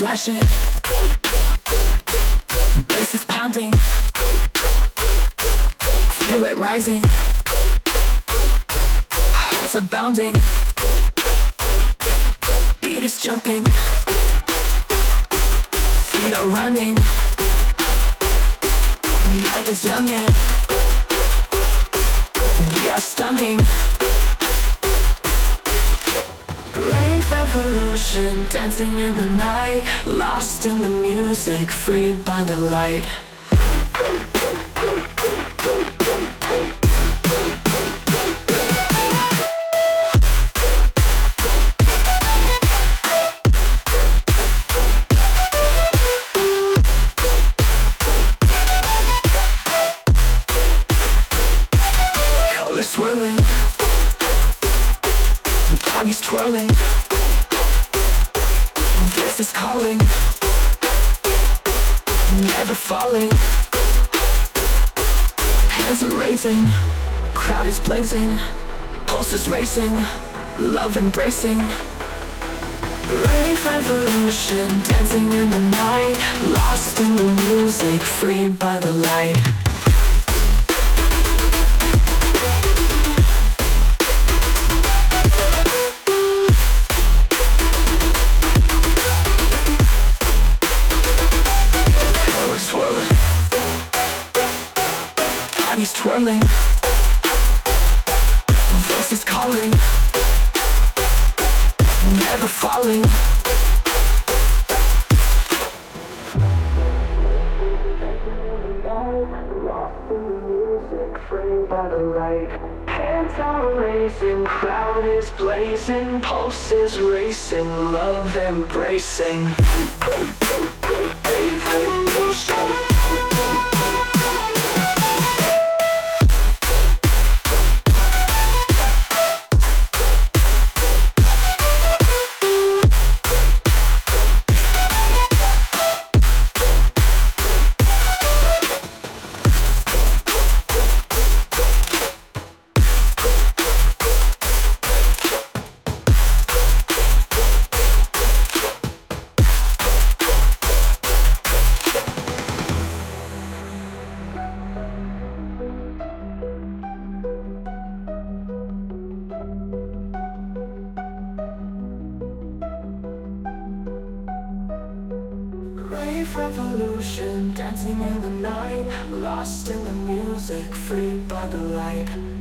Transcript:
flashing, bass is pounding, feel it rising, hearts are bounding, beat is jumping, feet are running, life is young and we are stunning. Rave revolution, dancing in the night, lost in the music, freed by the light. Colors swirling, bodies twirling, this is calling, never falling. Hands are raising, crowd is blazing, pulse is racing, love embracing. Rave revolution, dancing in the night, lost in the music, freed by the light. Bodies twirling, voices calling, never falling. Lost in the music, framed by the light. Hands are raising, crowd is blazing, pulse is racing, love embracing. Rave revolution, dancing in the night, lost in the music, freed by the light.